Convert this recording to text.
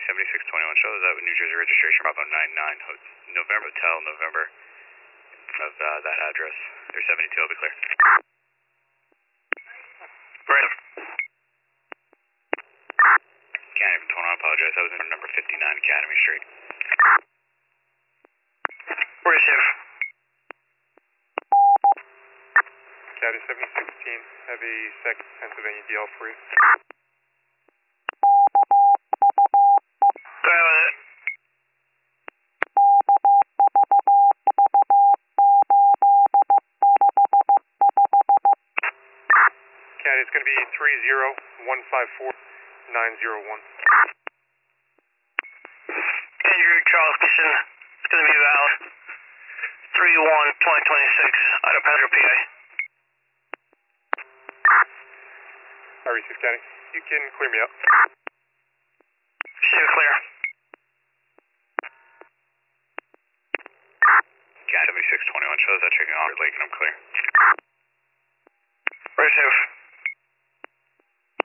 7621 shows up with New Jersey registration Bravo 99 November Hotel November of that address. There's 72, I'll be clear. Right. Can't even tone, I apologize. I was in number 59 Academy Street. Where's Chief? Caddy 716, have a second Pennsylvania DL for you. Go ahead with it. Caddy, it's going to be 30154-901. Andrew Charles Mission, it's going to be valid. 3-1-2026, out of Pedro, PA. RE6 Caddy, you can clear me up. Shoot clear. Cat 7621 shows that checking off Lake and I'm clear. Where's Chief?